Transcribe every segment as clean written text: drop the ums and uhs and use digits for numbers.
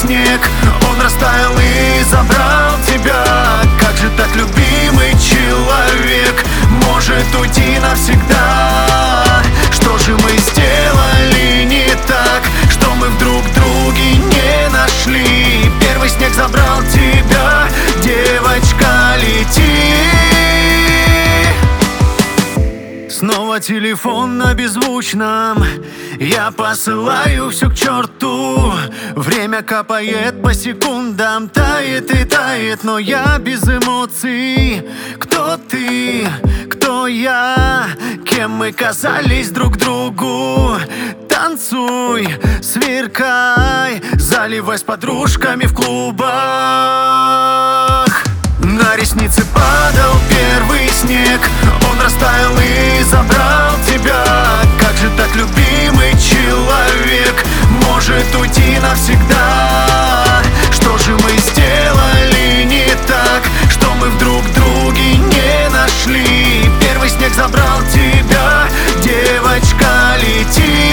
снег, он растаял и забрал тебя. Как же так, любимый человек, может уйти навсегда? Что же мы сделали не так, что мы вдруг други не нашли? Первый снег забрал тебя, девочка, лети. Снова телефон на беззвучном, я посылаю все к черту. Время капает по секундам, тает и тает, но я без эмоций. Кто ты, кто я, кем мы казались друг другу? Танцуй, сверкай, заливай с подружками в клубах. На ресницы падал первый снег, он растаял и забрал тебя. Как же так, любимый человек, может уйти навсегда? Что же мы сделали не так, что мы вдруг други не нашли? Первый снег забрал тебя, девочка, лети.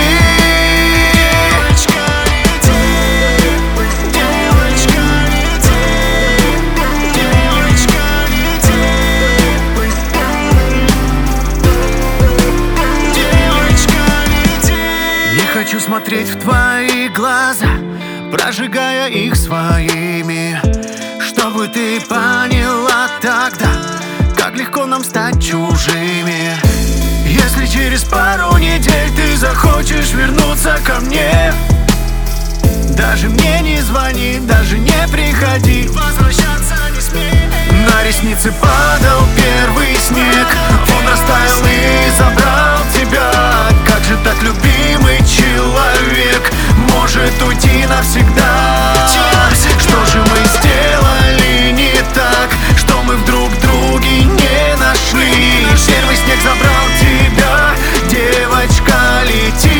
Хочу смотреть в твои глаза, прожигая их своими, чтобы ты поняла тогда, как легко нам стать чужими. Если через пару недель ты захочешь вернуться ко мне, даже мне не звони, даже не приходи, возвращаться не смей. На ресницы падал первый снег, он растаял и забрал тебя. Как же так, любимый человек, может уйти навсегда? Что же мы сделали не так, что мы вдруг други не нашли? Первый снег забрал тебя, девочка, лети.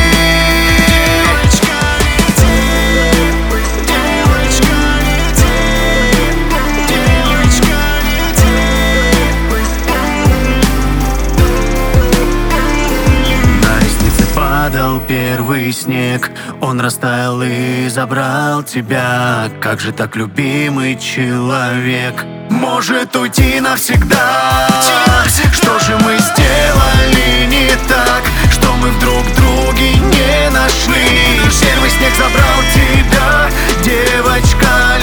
Падал первый снег, он растаял и забрал тебя. Как же так, любимый человек, может уйти навсегда? Что же мы сделали не так, что мы вдруг други не нашли? Первый снег забрал тебя, девочка,